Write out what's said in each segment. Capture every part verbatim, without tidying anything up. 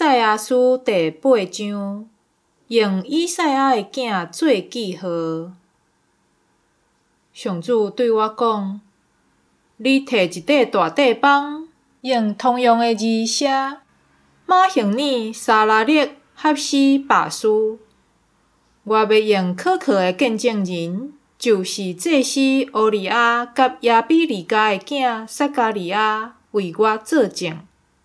赛亚书第八章，用以赛亚的囝做记号。上主对我讲：你摕一块大地板，用同样的字写马形尼、沙拉列、哈斯巴斯。我要用可靠的见证人，就是祭司乌利亚甲亚比利家的囝撒加利亚为我作证。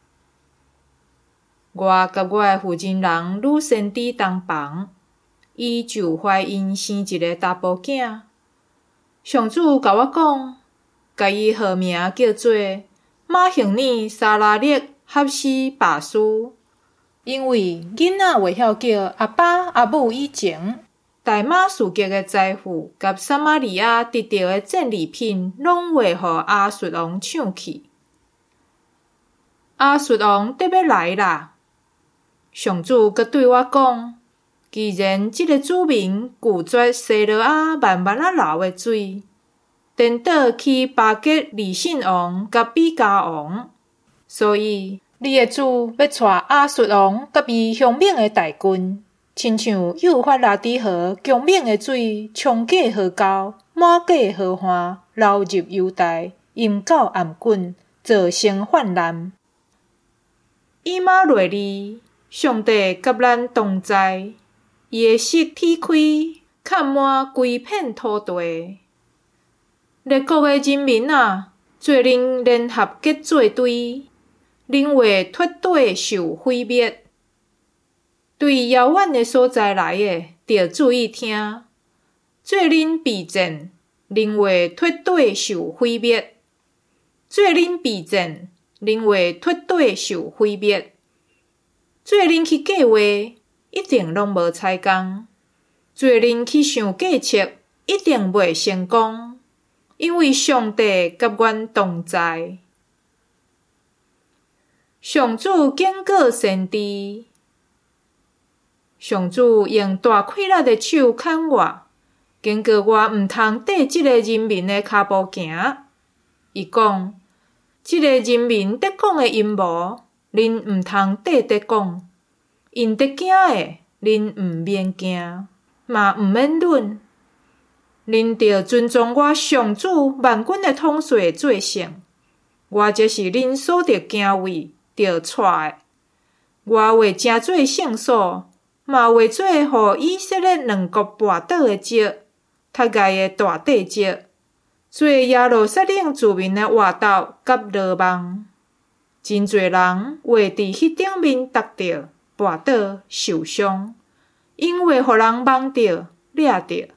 我甲我的负责人女先知同房，伊就怀孕生一个查甫囝。上主甲我讲，甲伊号名叫做马形尼、沙拉列、哈斯巴斯，因为囡仔袂晓叫阿爸阿母以前，大马士革的财富甲撒玛利亚得到的战利品，拢会互亚述王抢去。亚述王得要来啦！上主阁对我讲，既然即个子民拒绝西罗亚慢慢啊流的水，颠倒去巴结利信王甲比加王，所以你的主要带亚述王甲伊凶猛的大军，亲像幼发拉底河强猛的水冲过河沟，满过河岸，流入犹大，淹到暗滚，造成泛滥。以马内利，上帝甲咱同在，伊的膝天开，盖满规片土地。列国的人民啊，做恁联合结做队，恁会绝对受毁灭。对遥远的所在来的，着注意听。做恁避战，恁会绝对受毁灭。做恁避战，恁会绝对受毁灭。做恁去计划，一定拢无采工；做恁去想计策，一定袂成功。因为上帝甲阮同在。上主警告先知，上主用大气力的手牵我，警告我毋通缀即个人民的骹步行。伊讲，即个人民得讲的阴谋，恁毋通缀得讲；因得惊的，恁毋免惊，嘛毋免忍。恁着尊重我上主万军的统帅做圣，我则是恁所得敬畏着带的。我会成做圣所，嘛会做互以色列两国跋倒的石，塔盖的大地石，做耶路撒冷住民的活斗甲落网。真侪人会伫迄顶面踏着、跋倒、受伤，因为互人摸着、掠着。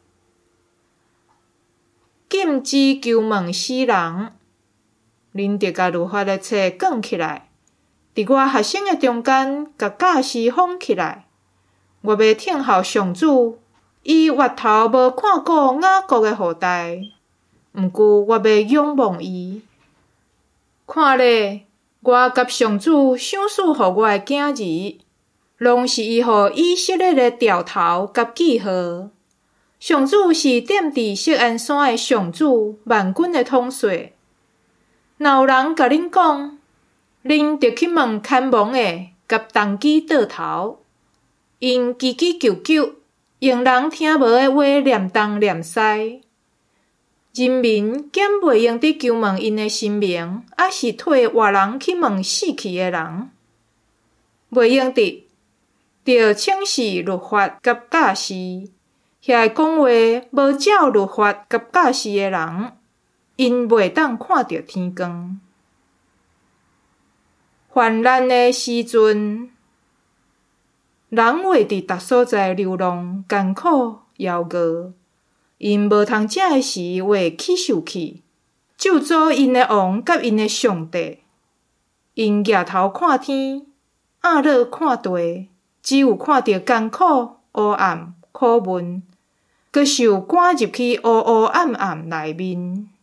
禁止求问死人，恁着甲律法的册卷起来，伫我学生的中间，甲教师放起来。我要听候上主，以月头无看过雅各的后代，毋过我要仰望伊。看咧，我甲上主赏赐互我的囝儿，拢是伊互以色列的条头甲记号。上主是踮伫锡安山的上主，万军的统帅。若有人甲恁讲，恁着去问看蒙的甲动机倒头，因叽叽啾啾，用人听无的话念东念西。人民减袂用伫求问因的神明，还是替活人去问死去的人，袂用伫，着轻视律法甲教师。遐讲话无照律法甲教示的人，因袂当看到天光。患难的时阵，人会伫逐所在流浪、艰苦、夭餓，因无通食的时会起受气，咒诅因的王甲因的上帝。因举头看天，暗落看地，只有看到艰苦、黑暗、苦闷，阁受赶入去黑黑暗暗内面。